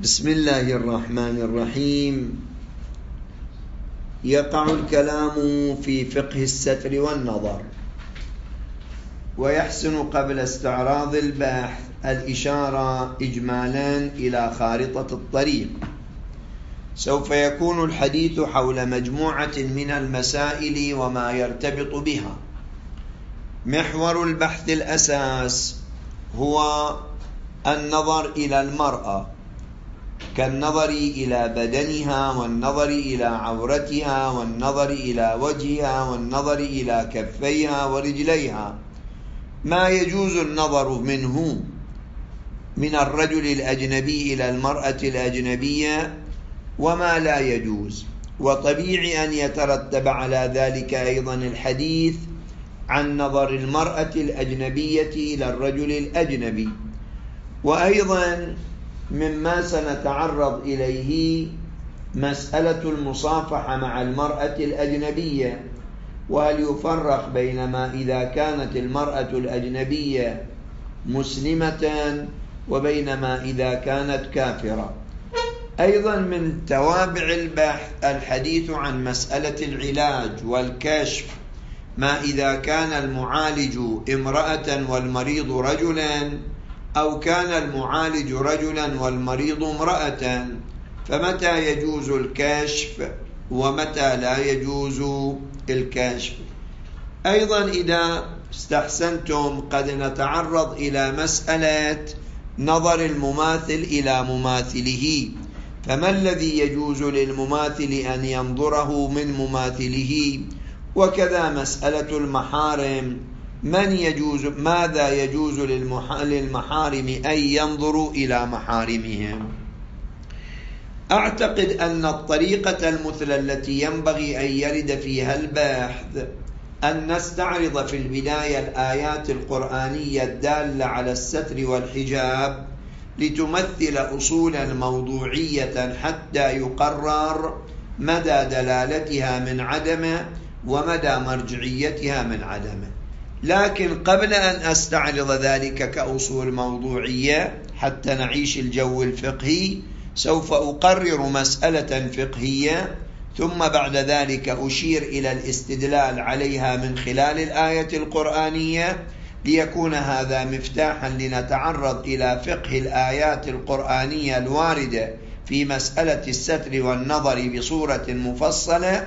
بسم الله الرحمن الرحيم. يقع الكلام في فقه الستر والنظر، ويحسن قبل استعراض البحث الإشارة إجمالا إلى خارطة الطريق. سوف يكون الحديث حول مجموعة من المسائل وما يرتبط بها. محور البحث الأساس هو النظر إلى المرأة، كالنظر إلى بدنها، والنظر إلى عورتها، والنظر إلى وجهها، والنظر إلى كفيها ورجليها، ما يجوز النظر منه من الرجل الأجنبي إلى المرأة الأجنبية، وما لا يجوز. وطبيعي أن يترتب على ذلك أيضا الحديث عن نظر المرأة الأجنبية إلى الرجل الأجنبي. وأيضا مما سنتعرض إليه مسألة المصافحة مع المرأة الأجنبية، وهل يفرق بين ما إذا كانت المرأة الأجنبية مسلمة وبين ما إذا كانت كافرة. أيضا من توابع البحث الحديث عن مسألة العلاج والكشف، ما إذا كان المعالج امرأة والمريض رجلا، أو كان المعالج رجلا والمريض امرأة، فمتى يجوز الكشف ومتى لا يجوز الكشف. أيضا إذا استحسنتم قد نتعرض إلى مسألة نظر المماثل إلى مماثله، فما الذي يجوز للمماثل أن ينظره من مماثله، وكذا مسألة المحارم، ماذا يجوز للمحارم أن ينظروا إلى محارمهم. أعتقد أن الطريقة المثلى التي ينبغي أن يرد فيها البحث أن نستعرض في البداية الآيات القرآنية الدالة على الستر والحجاب لتمثل أصولا موضوعية حتى يقرر مدى دلالتها من عدمه ومدى مرجعيتها من عدمه. لكن قبل أن أستعرض ذلك كأصول موضوعية حتى نعيش الجو الفقهي، سوف أقرر مسألة فقهية، ثم بعد ذلك أشير إلى الاستدلال عليها من خلال الآية القرآنية، ليكون هذا مفتاحا لنتعرض إلى فقه الآيات القرآنية الواردة في مسألة الستر والنظر بصورة مفصلة،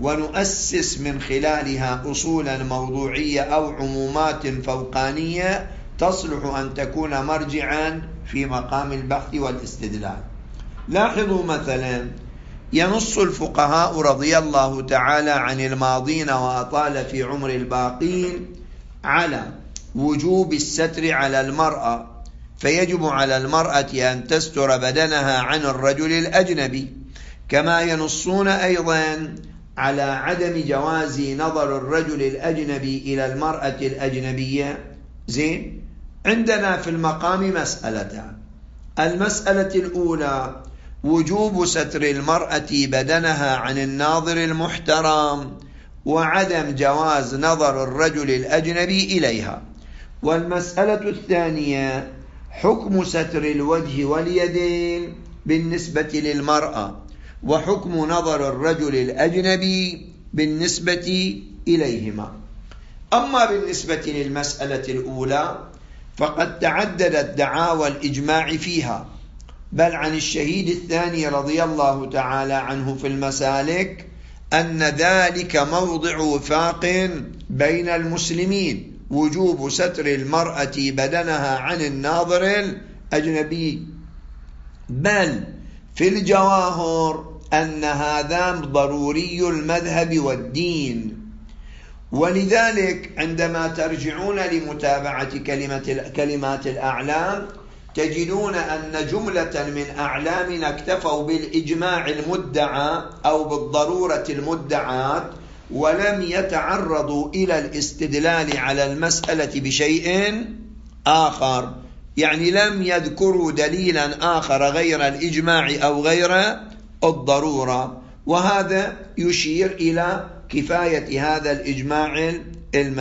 ونؤسس من خلالها أصولا موضوعية أو عمومات فوقانية تصلح أن تكون مرجعا في مقام البحث والاستدلال. لاحظوا مثلا ينص الفقهاء رضي الله تعالى عن الماضين وأطال في عمر الباقين على وجوب الستر على المرأة، فيجب على المرأة أن تستر بدنها عن الرجل الأجنبي، كما ينصون أيضا على عدم جواز نظر الرجل الأجنبي إلى المرأة الأجنبية. زين، عندنا في المقام مسألتان. المسألة الأولى وجوب ستر المرأة بدنها عن الناظر المحترم، وعدم جواز نظر الرجل الأجنبي إليها. والمسألة الثانية حكم ستر الوجه واليدين بالنسبة للمرأة، وحكم نظر الرجل الأجنبي بالنسبة إليهما. أما بالنسبة للمسألة الأولى فقد تعددت دعاوى الإجماع فيها، بل عن الشهيد الثاني رضي الله تعالى عنه في المسالك أن ذلك موضع وفاق بين المسلمين، وجوب ستر المرأة بدنها عن الناظر الأجنبي، بل في الجواهر أن هذا ضروري المذهب والدين. ولذلك عندما ترجعون لمتابعة كلمات الأعلام تجدون أن جملة من أعلامنا اكتفوا بالإجماع المدعى أو بالضرورة المدعاة، ولم يتعرضوا إلى الاستدلال على المسألة بشيء آخر، يعني لم يذكروا دليلا آخر غير الإجماع أو غير الضرورة. وهذا يشير إلى كفاية هذا الإجماع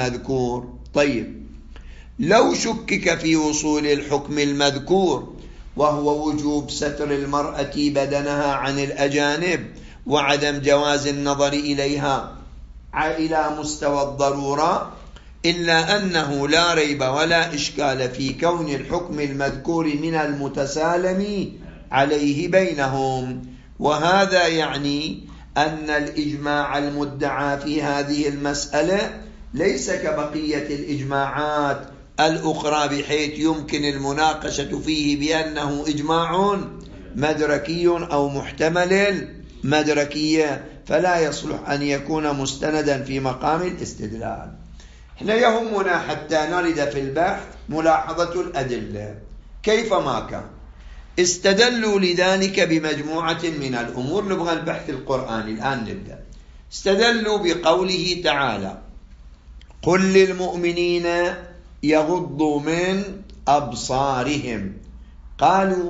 المذكور. طيب، لو شكك في وصول الحكم المذكور وهو وجوب ستر المرأة بدنها عن الأجانب وعدم جواز النظر إليها إلى مستوى الضرورة، إلا أنه لا ريب ولا إشكال في كون الحكم المذكور من المتسالم عليه بينهم. وهذا يعني أن الإجماع المدعى في هذه المسألة ليس كبقية الإجماعات الأخرى بحيث يمكن المناقشة فيه بأنه إجماع مدركي أو محتمل مدركية، فلا يصلح أن يكون مستندا في مقام الاستدلال. هنا يهمنا حتى نرد في البحث ملاحظة الأدلة كيفما كان. استدلوا لذلك بمجموعة من الأمور. نبغى البحث القرآني الآن نبدأ. استدلوا بقوله تعالى: قل للمؤمنين يغضوا من أبصارهم. قالوا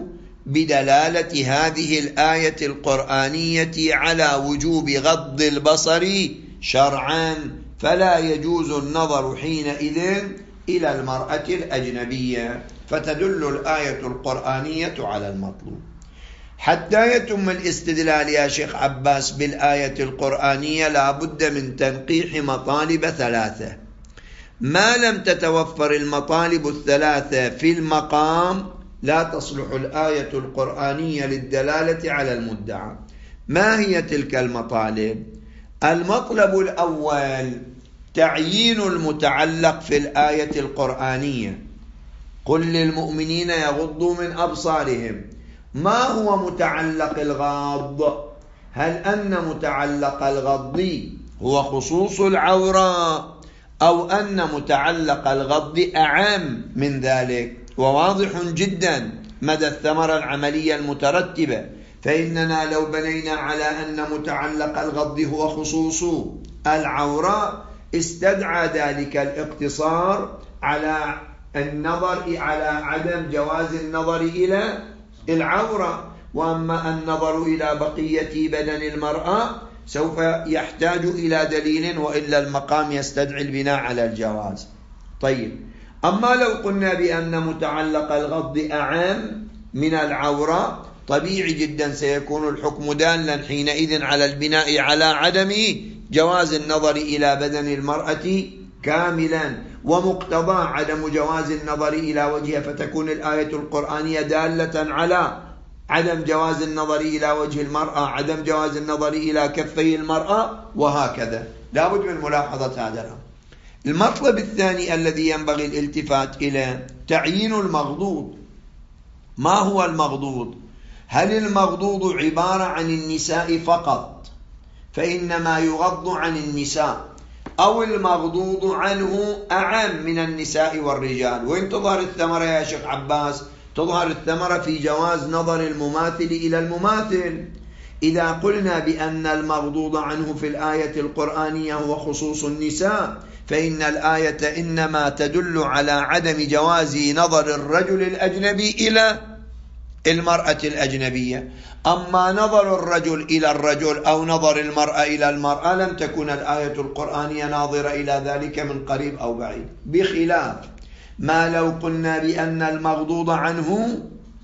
بدلالة هذه الآية القرآنية على وجوب غض البصر شرعا، فلا يجوز النظر حينئذ إلى المرأة الأجنبية، فتدل الآية القرآنية على المطلوب. حتى يتم الاستدلال يا شيخ عباس بالآية القرآنية لا بد من تنقيح مطالب ثلاثة. ما لم تتوفر المطالب الثلاثة في المقام لا تصلح الآية القرآنية للدلالة على المدعى. ما هي تلك المطالب؟ المطلب الأول تعيين المتعلق في الآية القرآنية. قل للمؤمنين يغضوا من أبصارهم. ما هو متعلق الغض؟ هل أن متعلق الغض هو خصوص العورة، أو أن متعلق الغض أعم من ذلك؟ وواضح جدا مدى الثمرة العملية المترتبة، فإننا لو بنينا على أن متعلق الغض هو خصوص العورة استدعى ذلك الاقتصار على النظر على عدم جواز النظر إلى العورة. وأما النظر إلى بقية بدن المرأة سوف يحتاج إلى دليل، وإلا المقام يستدعي البناء على الجواز. طيب، أما لو قلنا بأن متعلق الغض أعم من العورة طبيعي جدا سيكون الحكم دالا حينئذ على البناء على عدم جواز النظر إلى بدن المرأة كاملا، ومقتضى عدم جواز النظر إلى وجهها، فتكون الآية القرآنية دالة على عدم جواز النظر إلى وجه المرأة، عدم جواز النظر إلى كفي المرأة، وهكذا. لا بد من ملاحظة هذا الأمر. المطلب الثاني الذي ينبغي الالتفات إلى تعيين المغضوض. ما هو المغضوض؟ هل المغضوض عبارة عن النساء فقط فإنما يغض عن النساء، أو المغضوض عنه أعم من النساء والرجال؟ وين تظهر الثمرة يا شيخ عباس؟ تظهر الثمرة في جواز نظر المماثل إلى المماثل. إذا قلنا بأن المغضوض عنه في الآية القرآنية هو خصوص النساء، فإن الآية إنما تدل على عدم جواز نظر الرجل الأجنبي إلى المرأة الأجنبية. أما نظر الرجل إلى الرجل أو نظر المرأة إلى المرأة لم تكن الآية القرآنية ناظرة إلى ذلك من قريب أو بعيد، بخلاف ما لو قلنا بأن المغضوض عنه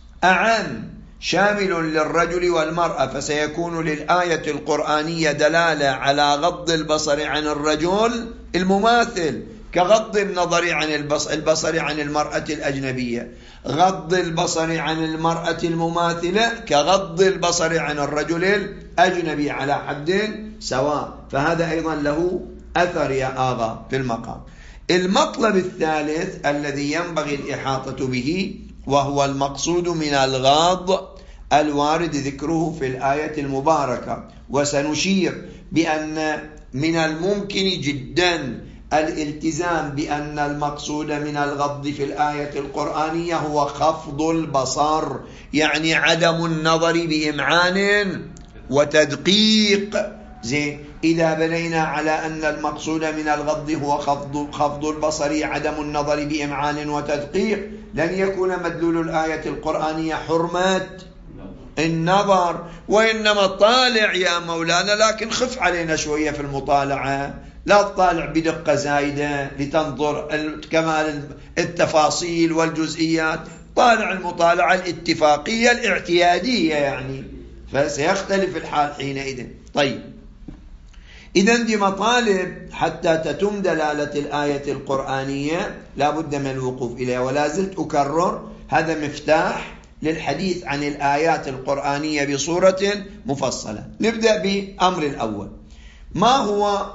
أعم شامل للرجل والمرأة، فسيكون للآية القرآنية دلالة على غض البصر عن الرجل المماثل كغض النظر عن البصر عن المرأة الأجنبية، غض البصر عن المرأة المماثلة كغض البصر عن الرجل الأجنبي على حد سواء. فهذا أيضا له أثر يا آغا في المقام. المطلب الثالث الذي ينبغي الإحاطة به وهو المقصود من الغاض الوارد ذكره في الآية المباركة. وسنشير بأن من الممكن جدا الالتزام بأن المقصود من الغض في الآية القرآنية هو خفض البصر، يعني عدم النظر بإمعان وتدقيق. زين، إذا بنينا على أن المقصود من الغض هو خفض البصر عدم النظر بإمعان وتدقيق، لن يكون مدلول الآية القرآنية حرمة النظر، وإنما طالع يا مولانا، لكن خف علينا شوية في المطالعة، لا تطالع بدقة زايدة لتنظر كمال التفاصيل والجزئيات، طالع المطالعة الاتفاقية الاعتيادية يعني، فسيختلف الحال حينئذ. طيب، إذن دي مطالب حتى تتم دلالة الآية القرآنية لا بد من الوقوف إليها، ولا زلت أكرر هذا مفتاح للحديث عن الآيات القرآنية بصورة مفصلة. نبدأ بأمر الأول، ما هو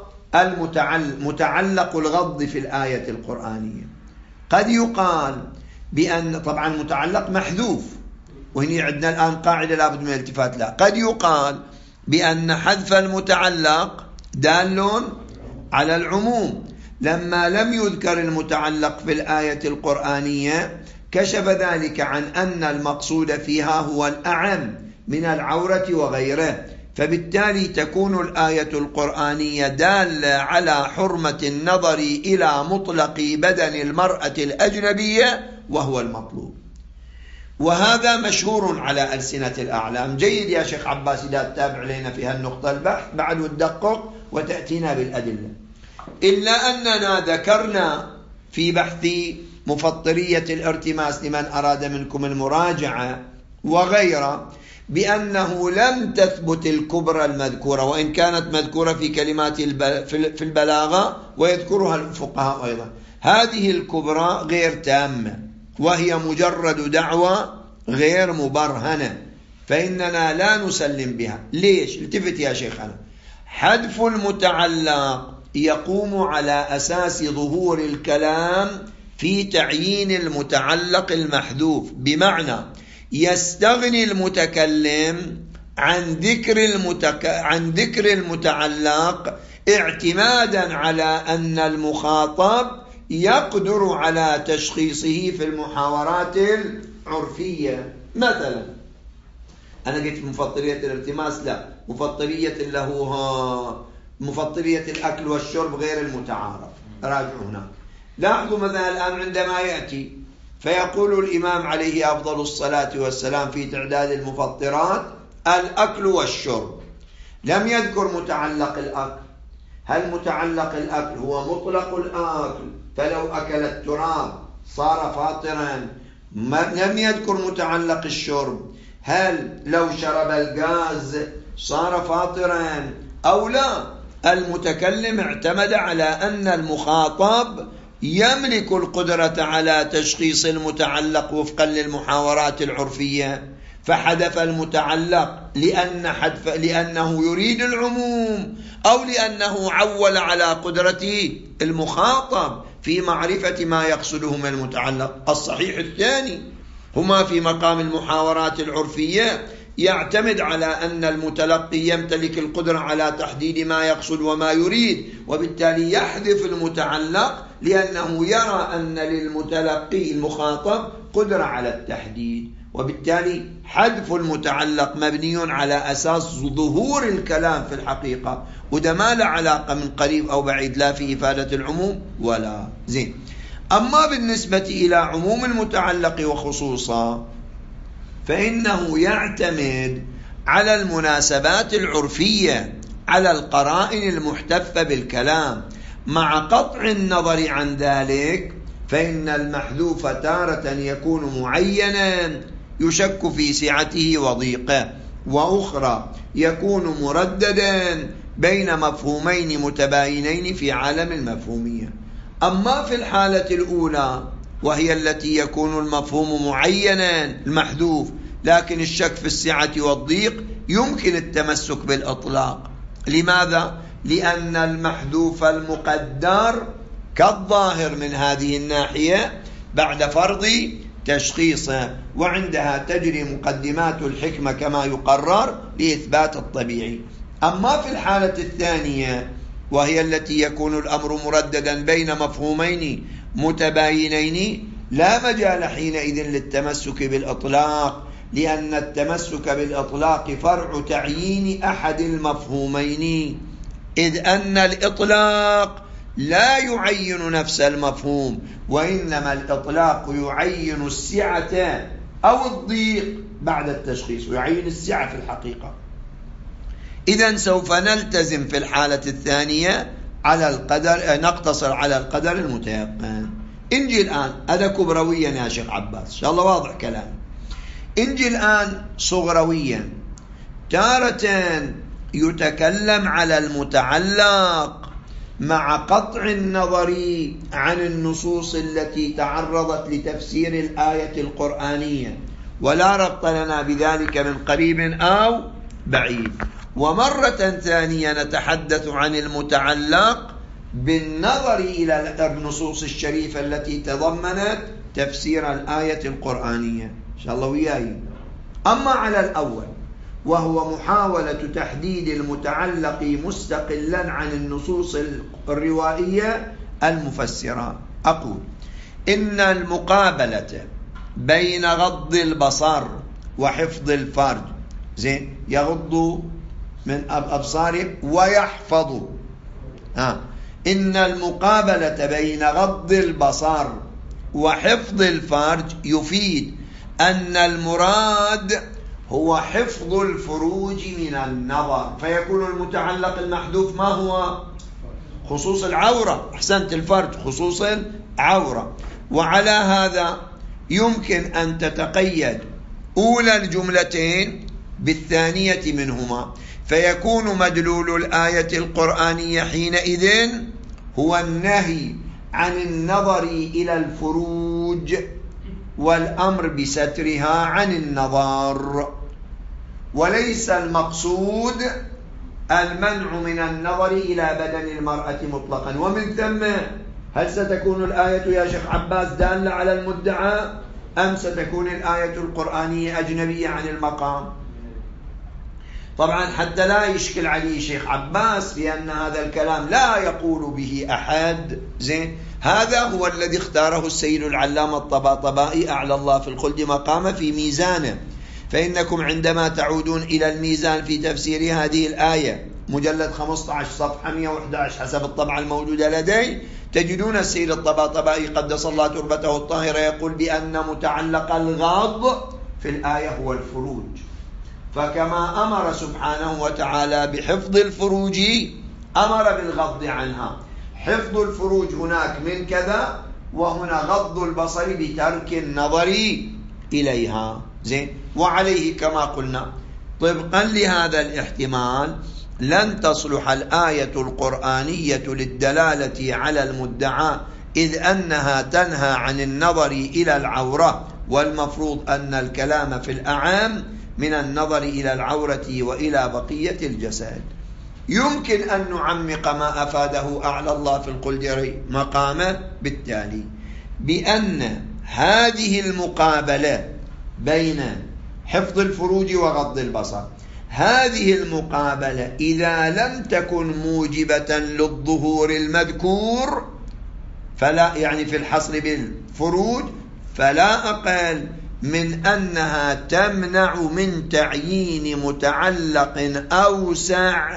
متعلق الغض في الآية القرآنية؟ قد يقال بأن طبعا متعلق محذوف، وهنا عندنا الآن قاعدة لا بد من الالتفات لها. قد يقال بأن حذف المتعلق دال على العموم، لما لم يذكر المتعلق في الآية القرآنية كشف ذلك عن أن المقصود فيها هو الأعم من العورة وغيره، فبالتالي تكون الآية القرآنية دالة على حرمة النظر إلى مطلق بدن المرأة الأجنبية وهو المطلوب. وهذا مشهور على ألسنة الأعلام. جيد يا شيخ عباس إذا تتابع لنا في هالنقطة البحث بعد وتدقق وتأتينا بالأدلة. إلا أننا ذكرنا في بحث مفطرية الارتماس لمن أراد منكم المراجعة وغيره بأنه لم تثبت الكبرى المذكورة، وإن كانت مذكورة في كلمات في البلاغة ويذكرها الفقهاء أيضا. هذه الكبرى غير تامة، وهي مجرد دعوة غير مبرهنة، فإننا لا نسلم بها. ليش؟ التفت يا شيخنا. حذف المتعلق يقوم على أساس ظهور الكلام في تعيين المتعلق المحذوف، بمعنى يستغني المتكلم عن ذكر المتعلق اعتمادا على أن المخاطب يقدر على تشخيصه في المحاورات العرفية. مثلا أنا قلت مفطرية الارتماس، لا، مفطرية مفطرية الأكل والشرب غير المتعارف. راجعوا هنا، لاحظوا مثلا الآن عندما يأتي فيقول الإمام عليه أفضل الصلاة والسلام في تعداد المفطرات الأكل والشرب، لم يذكر متعلق الأكل. هل متعلق الأكل هو مطلق الأكل فلو أكل التراب صار فاطرا؟ لم يذكر متعلق الشرب، هل لو شرب الغاز صار فاطرا أو لا؟ المتكلم اعتمد على أن المخاطب يملك القدرة على تشخيص المتعلق وفقا للمحاورات العرفية، فحذف المتعلق لأنه يريد العموم، أو لأنه عول على قدرة المخاطب في معرفة ما يقصده من المتعلق. الصحيح الثاني، هما في مقام المحاورات العرفية يعتمد على أن المتلقي يمتلك القدرة على تحديد ما يقصد وما يريد، وبالتالي يحذف المتعلق لأنه يرى أن للمتلقي المخاطب قدرة على التحديد، وبالتالي حذف المتعلق مبني على أساس ظهور الكلام في الحقيقة، وده ما له علاقة من قريب أو بعيد لا في إفادة العموم ولا زين. أما بالنسبة إلى عموم المتعلق وخصوصا فإنه يعتمد على المناسبات العرفية، على القرائن المحتفة بالكلام، مع قطع النظر عن ذلك فإن المحذوف تارة يكون معينا يشك في سعته وضيقه، وأخرى يكون مرددا بين مفهومين متباينين في عالم المفهومية. أما في الحالة الأولى وهي التي يكون المفهوم معينا المحذوف لكن الشك في السعة والضيق، يمكن التمسك بالإطلاق. لماذا؟ لأن المحذوف المقدر كالظاهر من هذه الناحية بعد فرض تشخيصه، وعندها تجري مقدمات الحكمة كما يقرر لإثبات الطبيعي. أما في الحالة الثانية وهي التي يكون الأمر مرددا بين مفهومين متباينين، لا مجال حينئذ للتمسك بالإطلاق، لأن التمسك بالإطلاق فرع تعيين أحد المفهومين، إذ أن الإطلاق لا يعين نفس المفهوم، وإنما الإطلاق يعين السعة أو الضيق بعد التشخيص، ويعين السعة في الحقيقة. إذن سوف نلتزم في الحالة الثانية على القدر، نقتصر على القدر المتيقن. انجي الآن هذا كبرويا يا شيخ عباس، إن شاء الله واضح كلام. انجي الآن صغرويا، تارة يتكلم على المتعلق مع قطع النظر عن النصوص التي تعرضت لتفسير الآية القرآنية، ولا ربط لنا بذلك من قريب أو بعيد. ومرة ثانية نتحدث عن المتعلق بالنظر إلى النصوص الشريفة التي تضمنت تفسير الآية القرآنية، إن شاء الله وياي. أما على الأول وهو محاولة تحديد المتعلق مستقلا عن النصوص الروائية المفسرة، أقول إن المقابلة بين غض البصر وحفظ الفرج، زين، يغض من أبصاره ويحفظ، إن المقابلة بين غض البصر وحفظ الفرج يفيد أن المراد هو حفظ الفروج من النظر، فيكون المتعلق المحذوف ما هو؟ خصوص العورة. أحسنت، الفرج خصوص العورة. وعلى هذا يمكن أن تتقيد أولى الجملتين بالثانية منهما، فيكون مدلول الآية القرآنية حينئذ هو النهي عن النظر إلى الفروج والأمر بسترها عن النظر، وليس المقصود المنع من النظر إلى بدن المرأة مطلقا. ومن ثم هل ستكون الآية يا شيخ عباس دالة على المدعى أم ستكون الآية القرآنية أجنبية عن المقام؟ طبعا حتى لا يشكل عليه شيخ عباس بأن هذا الكلام لا يقول به أحد، زين، هذا هو الذي اختاره السيد العلامة الطباطبائي أعلى الله في الخلد مقامه في ميزانه. فإنكم عندما تعودون إلى الميزان في تفسير هذه الآية مجلد 15 صفحة 111 حسب الطبعة الموجودة لدي، تجدون السيد الطباطبائي قدس الله تربته الطاهرة يقول بأن متعلق الغض في الآية هو الفروج، فكما أمر سبحانه وتعالى بحفظ الفروج أمر بالغض عنها. حفظ الفروج هناك من كذا، وهنا غض البصر بترك النظر إليها، زين. وعليه كما قلنا طبقا لهذا الاحتمال لن تصلح الآية القرآنية للدلالة على المدعى، إذ أنها تنهى عن النظر إلى العورة، والمفروض أن الكلام في الأعام من النظر إلى العورة وإلى بقية الجسد. يمكن أن نعمق ما أفاده أعلى الله في القلدري مقامه بالتالي بأن هذه المقابلة بين حفظ الفروج وغض البصر، هذه المقابلة إذا لم تكن موجبة للظهور المذكور فلا، يعني في الحصر بالفروج، فلا أقل من أنها تمنع من تعيين متعلق أوسع،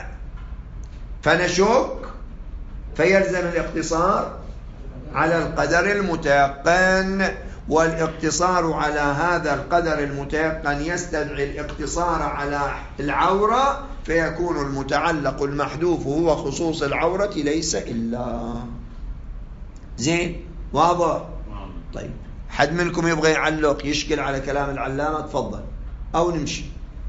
فنشك فيلزم الاقتصار على القدر المتيقن، والاقتصار على هذا القدر المتيقن يستدعي الاقتصار على العورة، فيكون المتعلق المحذوف هو خصوص العورة ليس إلا. زين، واضح؟ طيب، حد منكم يبغى يعلق يشكل على كلام العلامة؟ تفضل، أو نمشي.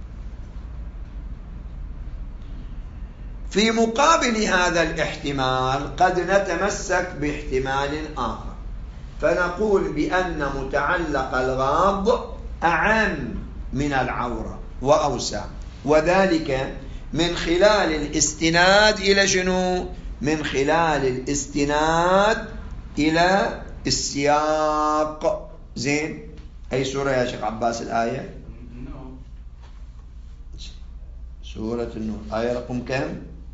في مقابل هذا الاحتمال قد نتمسك باحتمال آخر، فنقول بأن متعلق الغاض أعم من العورة وأوسع، وذلك من خلال الاستناد إلى شنو؟ من خلال الاستناد إلى السياق. زين، أي سورة يا شيخ عباس الآية؟ سورة النور، آية رقم كم؟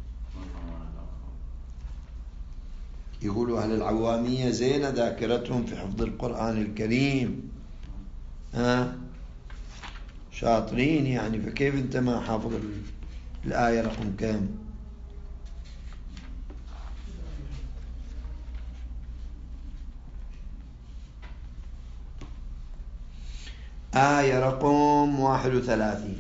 يقولوا أهل العوامية زينة ذاكرتهم في حفظ القرآن الكريم، شاطرين يعني، فكيف أنت ما حافظ الآية رقم كم؟ آية رقم 31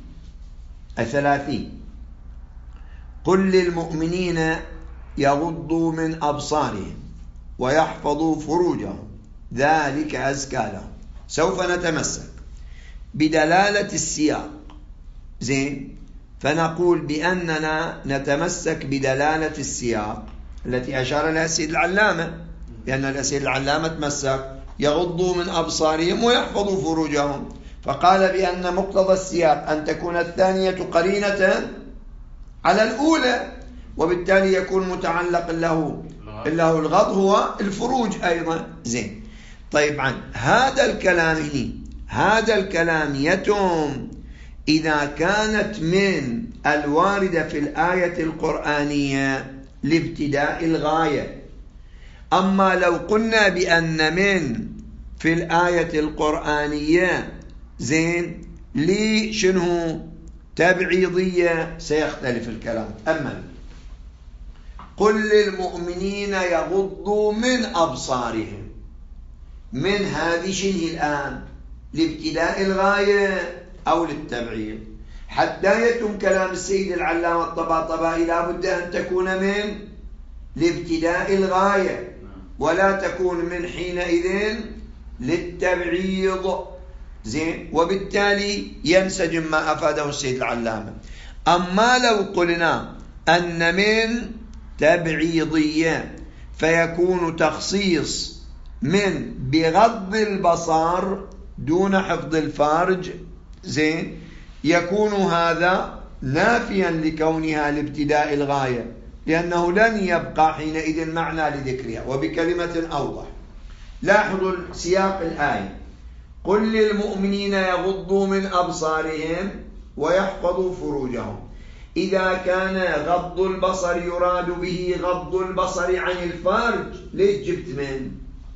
30. قل للمؤمنين يغضوا من أبصارهم ويحفظوا فروجهم ذلك أزكى لهم. سوف نتمسك بدلالة السياق، زين، فنقول بأننا نتمسك بدلالة السياق التي أشار لها السيد العلامة، لأن السيد العلامة تمسك يغضوا من أبصارهم ويحفظوا فروجهم، فقال بأن مقتضى السياق أن تكون الثانية قرينة على الأولى، وبالتالي يكون متعلق له الغض هو الفروج أيضا. زين، طيب هذا الكلام يتم إذا كانت من الواردة في الآية القرآنية لابتداء الغاية. أما لو قلنا بأن من في الآية القرآنية زين لشنه تبعيضية سيختلف الكلام. أما قل للمؤمنين يغضوا من أبصارهم، من هذه شنه الآن لابتداء الغاية أو للتبعيض؟ حتى يتم كلام السيد العلامة الطباطبائي لا بد أن تكون من لابتداء الغاية ولا تكون من حينئذ للتبعيض. زين، وبالتالي ينسجم ما أفاده السيد العلامة. أما لو قلنا أن من تبعيضية فيكون تخصيص من بغض البصر دون حفظ الفرج، زين، يكون هذا نافيا لكونها لابتداء الغاية، لأنه لن يبقى حينئذ معنى لذكرها. وبكلمة أوضح، لاحظوا سياق الآية: قل للمؤمنين يغضوا من أبصارهم ويحفظوا فروجهم. إذا كان غض البصر يراد به غض البصر عن الفرج، ليش جبت من؟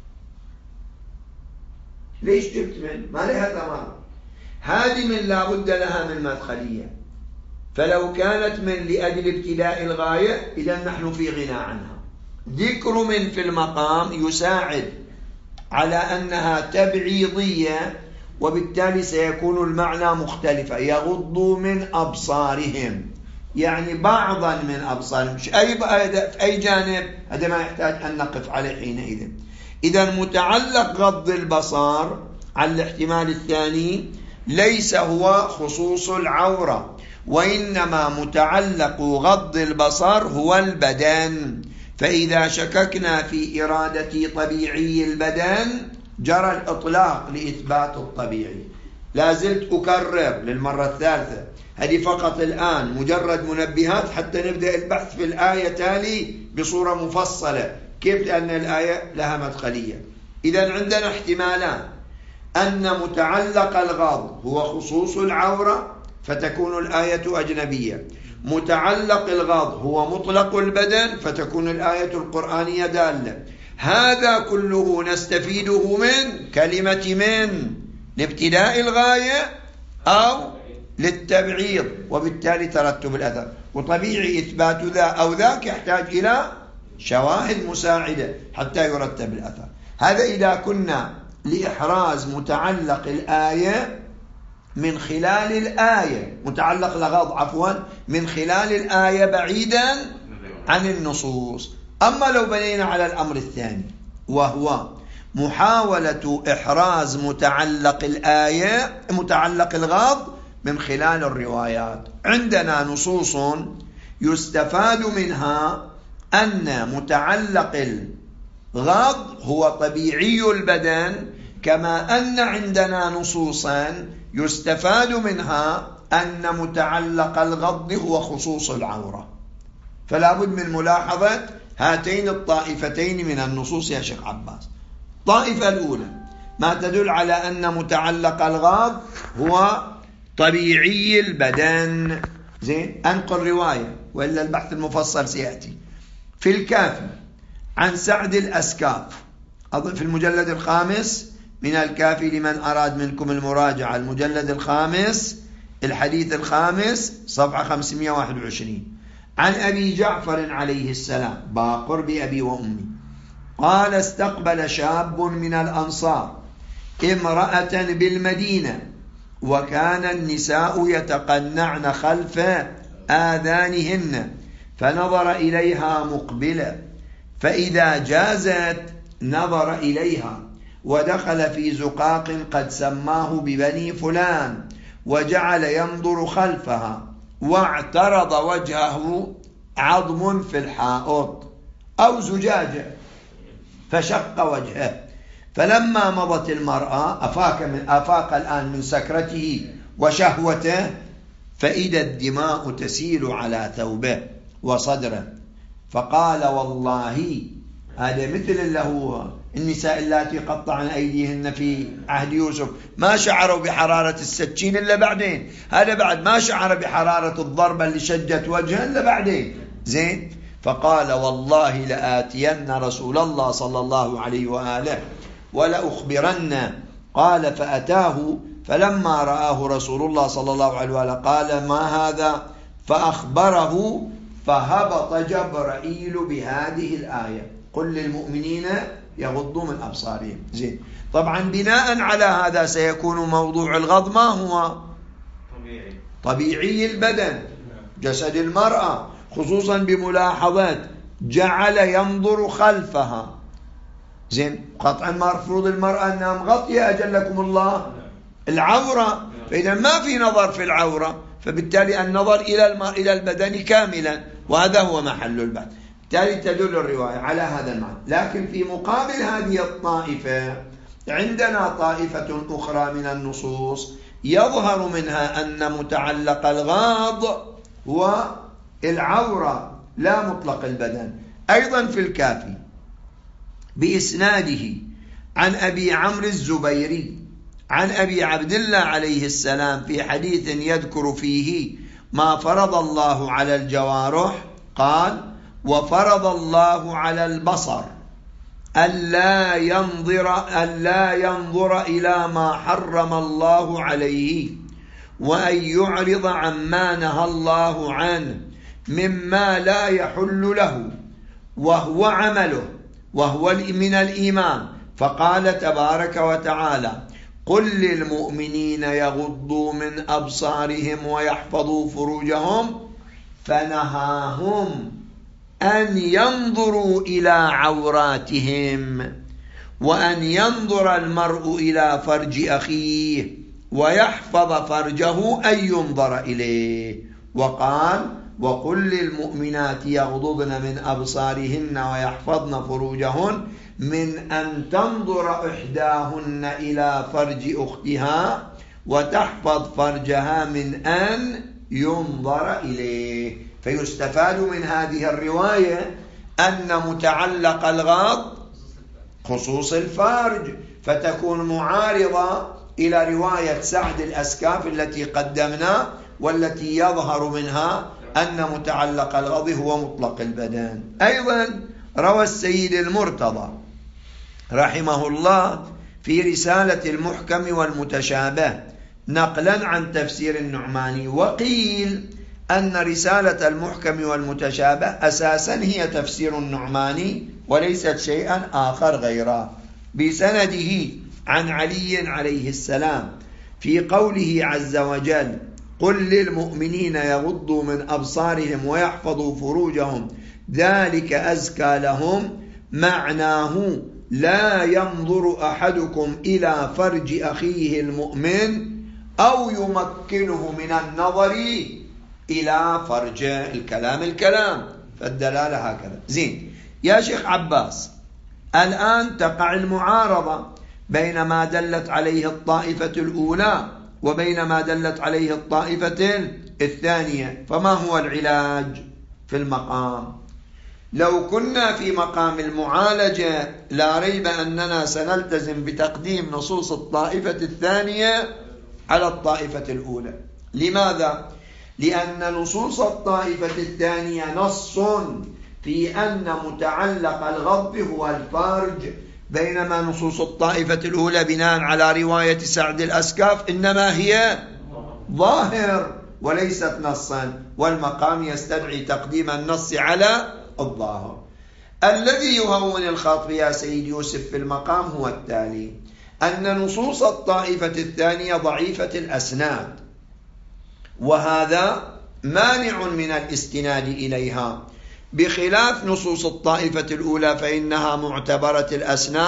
ما لها ثمر. هذه من لا بد لها من مدخلية، فلو كانت من لأجل ابتداء الغاية إذا نحن في غنى عنها. ذكر من في المقام يساعد على أنها تبعيضية، وبالتالي سيكون المعنى مختلفا. يغضوا من أبصارهم يعني بعضا من أبصارهم، مش في أي جانب، هذا ما يحتاج أن نقف عليه حينئذ. إذا متعلق غض البصر على الاحتمال الثاني ليس هو خصوص العورة، وإنما متعلق غض البصر هو البدن. فإذا شككنا في إرادة طبيعي البدن جرى الإطلاق لإثبات الطبيعي. لازلت أكرر للمرة الثالثة، هذه فقط الآن مجرد منبهات حتى نبدأ البحث في الآية تالي بصورة مفصلة. كيف؟ لأن الآية لها مدخلية. إذن عندنا احتمالان: أن متعلق الغض هو خصوص العورة فتكون الآية أجنبية، متعلق الغض هو مطلق البدن فتكون الآية القرآنية دالة. هذا كله نستفيده من كلمة من لابتداء الغاية أو للتبعيض، وبالتالي ترتب الأثر. وطبيعي إثبات ذا أو ذاك يحتاج إلى شواهد مساعدة حتى يرتب الأثر. هذا إذا كنا لإحراز متعلق الآية من خلال الآية، متعلق الغض من خلال الآية بعيدا عن النصوص. أما لو بنينا على الأمر الثاني وهو محاولة إحراز متعلق الآية متعلق الغض من خلال الروايات، عندنا نصوص يستفاد منها أن متعلق الغض هو طبيعي البدن، كما أن عندنا نصوصا يستفاد منها أن متعلق الغض هو خصوص العورة. فلا بد من ملاحظة هاتين الطائفتين من النصوص يا شيخ عباس. الطائفة الأولى ما تدل على أن متعلق الغض هو طبيعي البدن. زين، أنقل رواية وإلا البحث المفصل سيأتي. في الكافي عن سعد الأسكاف في المجلد الخامس من الكافي لمن أراد منكم المراجعة، المجلد الخامس الحديث الخامس صفحة 521، عن أبي جعفر عليه السلام باقر بأبي وأمي قال: استقبل شاب من الأنصار امرأة بالمدينة، وكان النساء يتقنعن خلف آذانهن، فنظر إليها مقبلة، فإذا جازت نظر إليها، ودخل في زقاق قد سماه ببني فلان وجعل ينظر خلفها واعترض وجهه عظم في الحائط أو زجاجة فشق وجهه، فلما مضت المرأة أفاق الآن من سكرته وشهوته، فإذا الدماء تسيل على ثوبه وصدره، فقال والله، هذا مثل اللي هو النساء اللاتي قطعن أيديهن في عهد يوسف ما شعروا بحرارة السكين إلا بعدين، هذا بعد ما شعر بحرارة الضربة اللي شجت وجهه إلا بعدين. زين، فقال والله لآتين رسول الله صلى الله عليه وآله ولأخبرن. قال فأتاه، فلما رآه رسول الله صلى الله عليه وآله قال ما هذا؟ فأخبره، فهبط جبرائيل بهذه الآية قل للمؤمنين يغضوا من أبصارهم. زين، طبعا بناء على هذا سيكون موضوع الغض ما هو؟ طبيعي البدن، جسد المرأة، خصوصا بملاحظة جعل ينظر خلفها. زين، قطعا مفروض المرأة أنها مغطية أجلكم الله العورة، فإذا ما في نظر في العورة، فبالتالي النظر إلى البدن كاملا، وهذا هو محل البحث. بالتالي تدل الرواية على هذا المعنى. لكن في مقابل هذه الطائفة عندنا طائفة أخرى من النصوص يظهر منها أن متعلق الغاض هو العورة لا مطلق البدن. أيضا في الكافي بإسناده عن أبي عمرو الزبيري عن أبي عبد الله عليه السلام في حديث يذكر فيه ما فرض الله على الجوارح، قال وفرض الله على البصر ألا ينظر إلى ما حرم الله عليه، وأن يعرض عما نهى الله عنه مما لا يحل له وهو عمله وهو من الإيمان. فقال تبارك وتعالى قل للمؤمنين يغضوا من أبصارهم ويحفظوا فروجهم، فنهاهم أن ينظروا إلى عوراتهم، وأن ينظر المرء إلى فرج أخيه ويحفظ فرجه أن ينظر إليه. وقال وقل للمؤمنات يغضضن من أبصارهن ويحفظن فروجهن من أن تنظر إحداهن إلى فرج أختها وتحفظ فرجها من أن ينظر إليه. فيستفاد من هذه الرواية أن متعلق الغض خصوص الفرج، فتكون معارضة إلى رواية سعد الأسكاف التي قدمنا، والتي يظهر منها أن متعلق الغض هو مطلق البدن. أيضا روى السيد المرتضى رحمه الله في رسالة المحكم والمتشابه نقلا عن تفسير النعماني، وقيل أن رسالة المحكم والمتشابه أساسا هي تفسير النعماني وليست شيئا آخر غيره، بسنده عن علي عليه السلام في قوله عز وجل قل للمؤمنين يغضوا من أبصارهم ويحفظوا فروجهم ذلك أزكى لهم، معناه لا ينظر أحدكم إلى فرج أخيه المؤمن أو يمكنه من النظر إلى فرجه. الكلام فالدلالة هكذا. زين يا شيخ عباس، الآن تقع المعارضة بين ما دلت عليه الطائفة الأولى وبين ما دلت عليه الطائفة الثانية، فما هو العلاج في المقام؟ لو كنا في مقام المعالجة لا ريب أننا سنلتزم بتقديم نصوص الطائفة الثانية على الطائفة الأولى. لماذا؟ لأن نصوص الطائفة الثانية نص في أن متعلق الغض هو الفرج، بينما نصوص الطائفة الأولى بناء على رواية سعد الأسكاف إنما هي ظاهر وليست نصا، والمقام يستدعي تقديم النص على الظاهر. الذي يهون الخطب يا سيد يوسف في المقام هو التالي: أن نصوص الطائفة الثانية ضعيفة الأسناد، وهذا مانع من الاستناد إليها، بخلاف نصوص الطائفة الأولى فإنها معتبرة الأسناد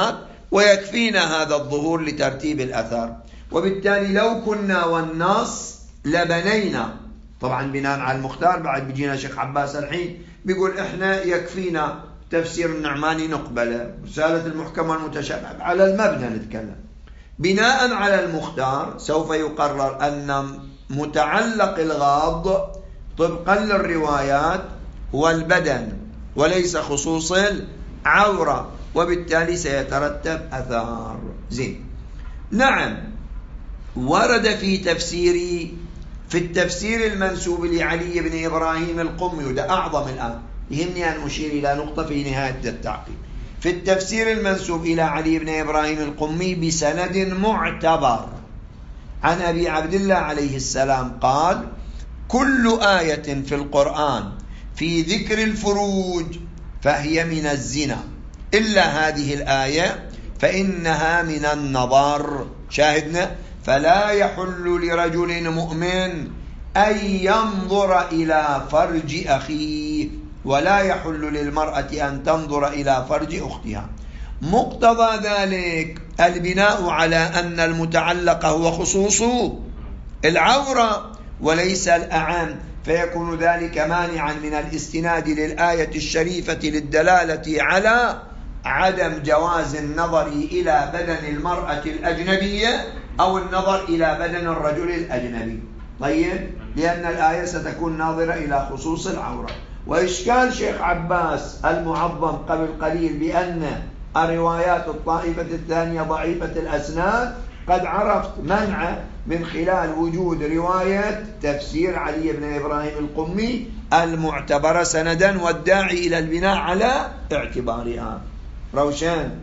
ويكفينا هذا الظهور لترتيب الأثر. وبالتالي لو كنا والنص لبنينا، طبعا بناء على المختار. بعد بيجينا شيخ عباس الحين بيقول إحنا يكفينا تفسير النعماني نقبله، رسالة المحكم والمتشابه، على المبنى نتكلم. بناء على المختار سوف يقرر أن متعلق الغاض طبقا للروايات هو البدن وليس خصوص العورة، وبالتالي سيترتب أثار. زين. نعم، ورد في التفسير المنسوب لعلي بن إبراهيم القمي، وده أعظم الآن، يهمني أن أشير إلى نقطة في نهاية التعقيب. في التفسير المنسوب إلى علي بن إبراهيم القمي بسند معتبر عن أبي عبد الله عليه السلام قال: كل آية في القرآن في ذكر الفروج فهي من الزنا إلا هذه الآية فإنها من النظر. شاهدنا: فلا يحل لرجل مؤمن أن ينظر إلى فرج أخيه، ولا يحل للمرأة أن تنظر إلى فرج أختها. مقتضى ذلك البناء على أن المتعلق هو خصوص العورة وليس الأعم، فيكون ذلك مانعا من الاستناد للآية الشريفة للدلالة على عدم جواز النظر إلى بدن المرأة الأجنبية أو النظر إلى بدن الرجل الأجنبي. طيب، لأن الآية ستكون ناظرة إلى خصوص العورة. وإشكال شيخ عباس المعظم قبل قليل بأن الروايات الطائفة الثانية ضعيفة الأسناد قد عرفت منعه من خلال وجود رواية تفسير علي بن إبراهيم القمي المعتبرة سندا والداعي إلى البناء على اعتبارها. روشان.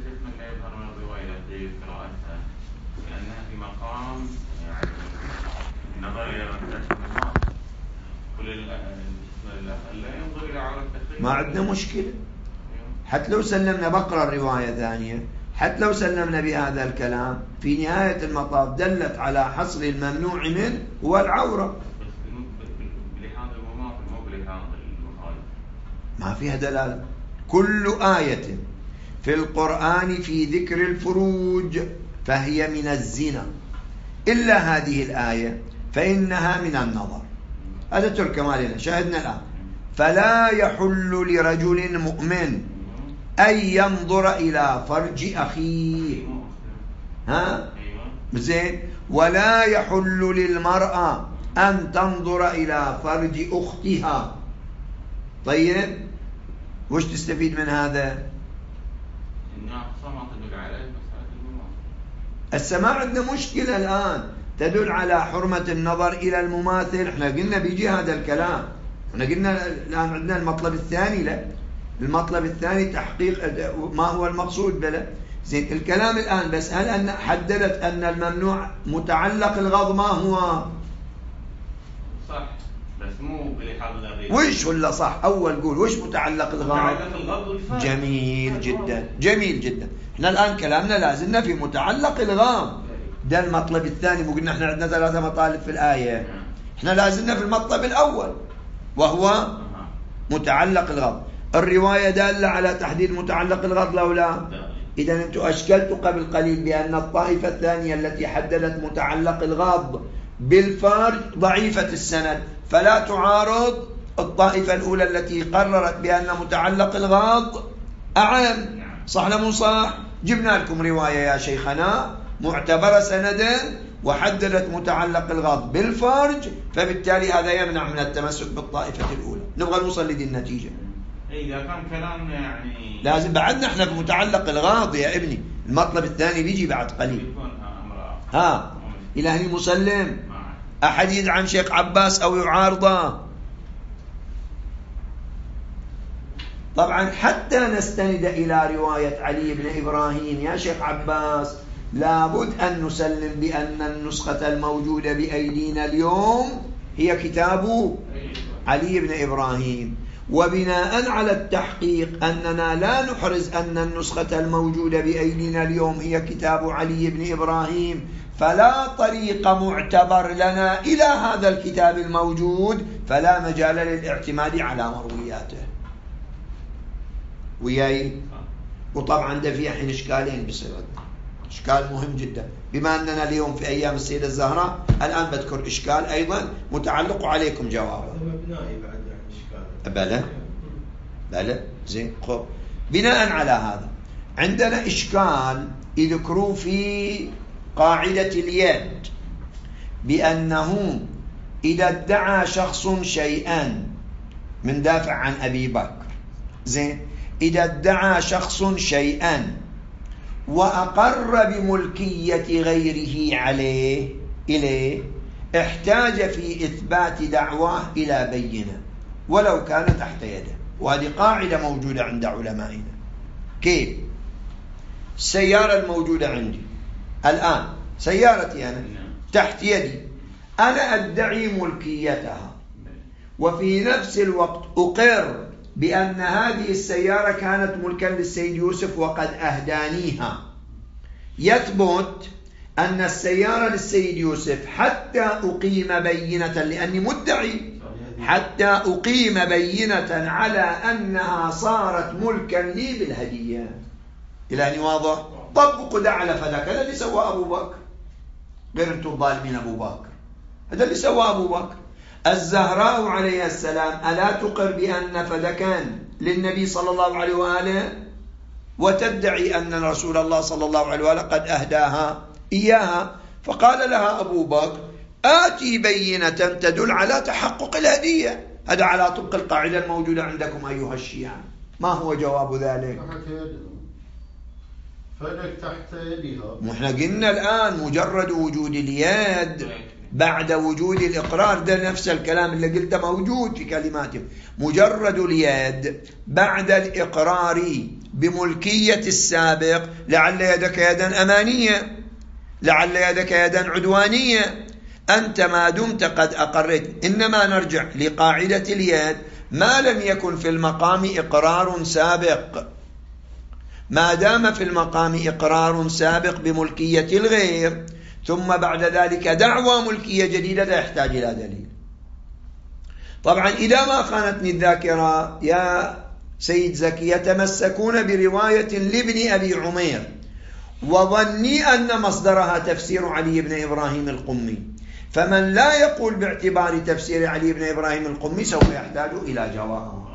ما عندنا مشكلة، حتى لو سلمنا بقرأ الرواية ثانية، حتى لو سلمنا بهذا الكلام، في نهاية المطاف دلت على حصر الممنوع منه هو العورة. ما فيها دلالة. كل آية في القرآن في ذكر الفروج فهي من الزنا إلا هذه الآية فإنها من النظر. هذا تركما لنا. شاهدنا الآن: فلا يحل لرجل مؤمن أن ينظر إلى فرج أخيه. زين. ولا يحل للمرأة أن تنظر إلى فرج أختها. طيب، وش تستفيد من هذا؟ السماع عندنا مشكلة الآن تدل على حرمة النظر إلى المماثل. احنا قلنا بيجي هذا الكلام، احنا قلنا الآن عندنا المطلب الثاني له. المطلب الثاني تحقيق ما هو المقصود بله. زين. الكلام الآن بس هل أن حددت أن الممنوع متعلق الغض ما هو؟ صح، بس مو بلحاظ الغير. وش ولا صح؟ أول قول وش متعلق الغض؟ متعلق الغض والفرج. جميل جدا، جميل جدا. احنا الآن كلامنا لازلنا في متعلق الغض. ده المطلب الثاني. مو قلنا احنا عندنا 3 مطالب في الآية؟ احنا لازلنا في المطلب الأول وهو متعلق الغض. الرواية دالة على تحديد متعلق الغض لو لا؟ إذا أنتم أشكلتوا قبل قليل بأن الطائفة الثانية التي حددت متعلق الغض بالفرج ضعيفة السند، فلا تعارض الطائفة الأولى التي قررت بأن متعلق الغض أعم. صح لمو صح؟ جبنا لكم رواية يا شيخنا معتبرة سندا وحددت متعلق الغض بالفرج، فبالتالي هذا يمنع من التمسك بالطائفة الأولى. نبغى نوصل لدي النتيجة. إذا كان كلامنا يعني لازم بعدنا احنا في متعلق الغاض يا ابني. المطلب الثاني بيجي بعد قليل. إلهي مسلم. أحد يدعم شيخ عباس أو يعارضه؟ طبعا حتى نستند إلى رواية علي بن إبراهيم يا شيخ عباس لابد أن نسلم بأن النسخة الموجودة بأيدينا اليوم هي كتاب علي بن إبراهيم. وبناء على التحقيق أننا لا نحرز أن النسخة الموجودة بأيدينا اليوم هي كتاب علي بن إبراهيم، فلا طريق معتبر لنا إلى هذا الكتاب الموجود، فلا مجال للاعتماد على مروياته. وياي وطبعا ده في حين إشكالين بصير إشكال مهم جدا، بما أننا اليوم في أيام السيدة الزهراء الآن بذكر إشكال أيضا متعلق عليكم جوابه. مبنائي بعد إشكال. بلى زين. خب بناء على هذا عندنا إشكال يذكروا في قاعدة اليد بأنه إذا ادعى شخص شيئا من دافع عن أبي بكر، زين، إذا ادعى شخص شيئا وأقر بملكية غيره إليه احتاج في إثبات دعواه إلى بينة ولو كان تحت يده. وهذه قاعدة موجودة عند علمائنا. كيف؟ السيارة الموجودة عندي الآن سيارتي أنا تحت يدي، أنا أدعي ملكيتها وفي نفس الوقت أقر بأن هذه السيارة كانت ملكا للسيد يوسف وقد أهدانيها. يثبت أن السيارة للسيد يوسف حتى أقيم بينة، لأني مدعي، حتى أقيم بينة على أنها صارت ملكا لي بالهدية. إلى أن واضح؟ طبقوا ده على فذاك. هذا اللي سوى أبو بكر، غير أنتم ظالمين أبو بكر، هذا اللي سوى أبو بكر. الزهراء عليه السلام ألا تقر بأن فذكان للنبي صلى الله عليه وآله وتدعي أن رسول الله صلى الله عليه وآله قد أهداها إياها؟ فقال لها أبو بكر آتي بينة تدل على تحقق الهدية. هذا على طبق القاعدة الموجودة عندكم أيها الشيعة. ما هو جواب ذلك؟ فلك تحت يدها. نحن قلنا الآن مجرد وجود اليد بعد وجود الإقرار، ده نفس الكلام اللي قلته موجود في كلماته. مجرد اليد بعد الإقرار بملكية السابق، لعل يدك يدا أمانية، لعل يدك يدا عدوانية. أنت ما دمت قد أقررت، إنما نرجع لقاعدة اليد، ما لم يكن في المقام إقرار سابق، ما دام في المقام إقرار سابق بملكية الغير ثم بعد ذلك دعوى ملكية جديدة لا يحتاج إلى دليل. طبعا إذا ما خانتني الذاكرة يا سيد زكي يتمسكون برواية لابن أبي عمير، وظني أن مصدرها تفسير علي بن إبراهيم القمي، فمن لا يقول باعتبار تفسير علي بن إبراهيم القمي سوف يحتاج إلى جواب.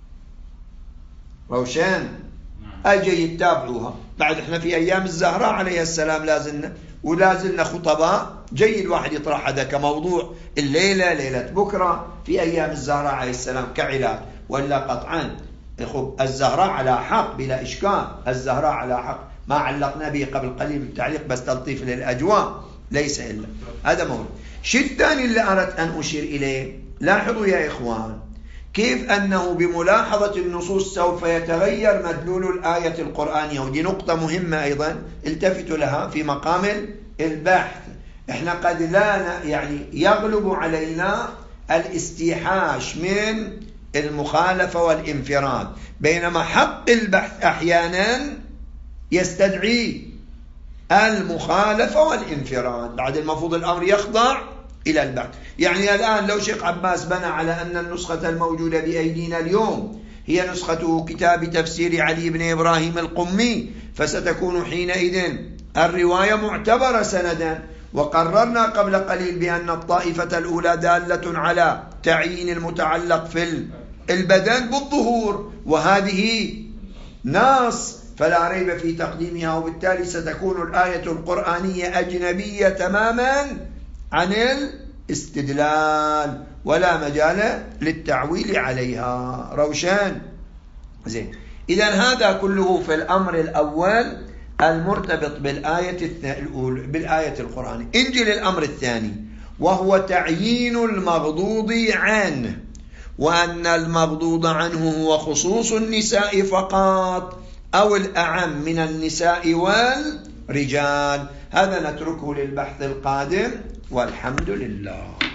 روشان؟ أجي يتابعوها. بعد احنا في أيام الزهراء عليه السلام لازلنا خطباء. جيد واحد يطرح هذا كموضوع الليلة ليلة بكرة في أيام الزهراء عليه السلام كعلاج، ولا قطعا الزهراء على حق بلا إشكال، الزهراء على حق، ما علقنا به قبل قليل بالتعليق بس تلطيف للأجواء ليس إلا هذا موضوع. الشيء الثاني اللي أردت أن أشير إليه، لاحظوا يا إخوان كيف أنه بملاحظة النصوص سوف يتغير مدلول الآية القرآنية، ودي نقطة مهمة أيضا التفتوا لها في مقام البحث. احنا قد لا يغلب علينا الاستيحاش من المخالفة والانفراد، بينما حق البحث أحيانا يستدعي المخالفة والانفراد. بعد المفروض الأمر يخضع إلى البحث. يعني الآن لو شيخ عباس بنى على أن النسخة الموجودة بأيدينا اليوم هي نسخة كتاب تفسير علي بن إبراهيم القمي، فستكون حينئذ الرواية معتبرة سندا. وقررنا قبل قليل بأن الطائفة الأولى دالة على تعيين المتعلق في البدن بالظهور، وهذه نص فلا ريب في تقديمها، وبالتالي ستكون الآية القرآنية أجنبية تماما عن الاستدلال ولا مجال للتعويل عليها. روشان؟ زين. إذن هذا كله في الأمر الأول المرتبط بالآية القرآنية. انجل الأمر الثاني وهو تعيين المغضوض عنه، وأن المغضوض عنه هو خصوص النساء فقط أو الأعم من النساء والرجال. هذا نتركه للبحث القادم والحمد لله.